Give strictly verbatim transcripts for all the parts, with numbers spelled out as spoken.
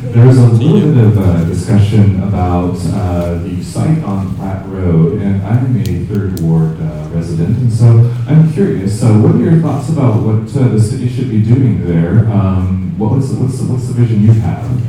There was a little bit of uh, discussion about uh, the site on Platte Road, and I'm a third ward uh, resident, and so I'm curious. So, what are your thoughts about what uh, the city should be doing there? Um, what was what's the, what's the vision you have?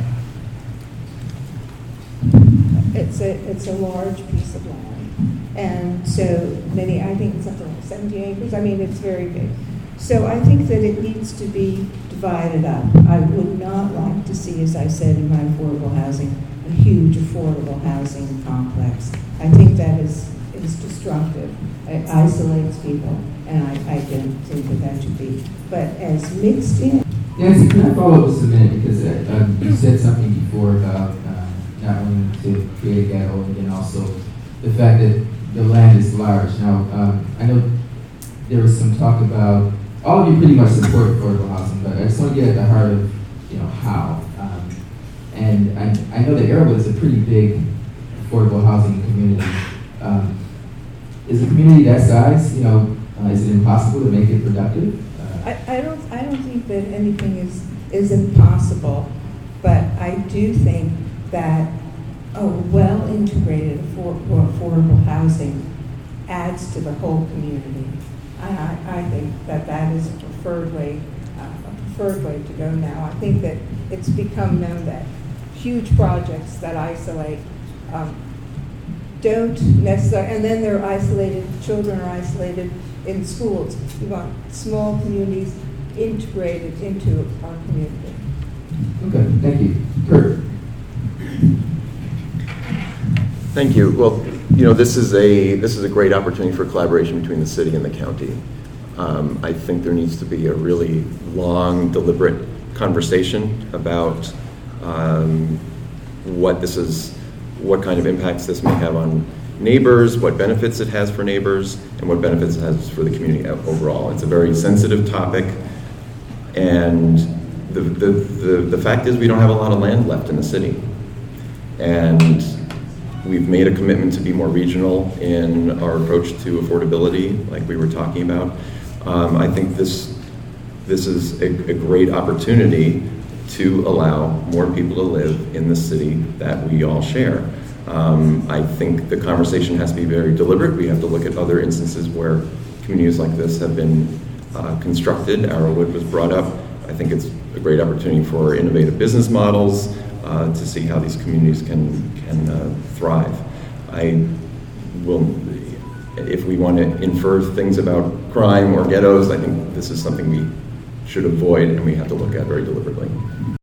It's a it's a large piece of land, and so many. I think it's something like seventy acres. I mean, it's very big. So I think that it needs to be divided up. I would not like to see, as I said in my affordable housing, a huge affordable housing complex. I think that is is destructive. It isolates people, and I, I don't think that that should be. But as mixed in. Nancy, can I follow up just a minute, because uh, um, you said something before about uh, not wanting to create a ghetto, and then also the fact that the land is large. Now, um, I know there was some talk about, all of you pretty much support affordable housing, but I just want to get at the heart of, you know, how. Um, and I, I know that Arrowwood is a pretty big affordable housing community. Um, is a community that size, you know, uh, is it impossible to make it productive? Uh, I, I don't I don't think that anything is is impossible, but I do think that a well integrated affor- affordable housing adds to the whole community. I, I think that that is a preferred way, uh, a preferred way to go now. I think that it's become known that huge projects that isolate um, don't necessarily, and then they're isolated, children are isolated in schools. We want small communities integrated into our community. Okay, thank you. Kurt. Thank you. Well, you know, this is a this is a great opportunity for collaboration between the city and the county. Um, I think there needs to be a really long, deliberate conversation about um, what this is, what kind of impacts this may have on neighbors, what benefits it has for neighbors, and what benefits it has for the community overall. It's a very sensitive topic, and the the the, the fact is we don't have a lot of land left in the city, and we've made a commitment to be more regional in our approach to affordability, like we were talking about. Um, I think this this is a, a great opportunity to allow more people to live in the city that we all share. Um, I think the conversation has to be very deliberate. We have to look at other instances where communities like this have been uh, constructed. Arrowwood was brought up. I think it's a great opportunity for innovative business models uh, to see how these communities can can uh, thrive. I will, if we want to infer things about crime or ghettos, I think this is something we should avoid and we have to look at very deliberately.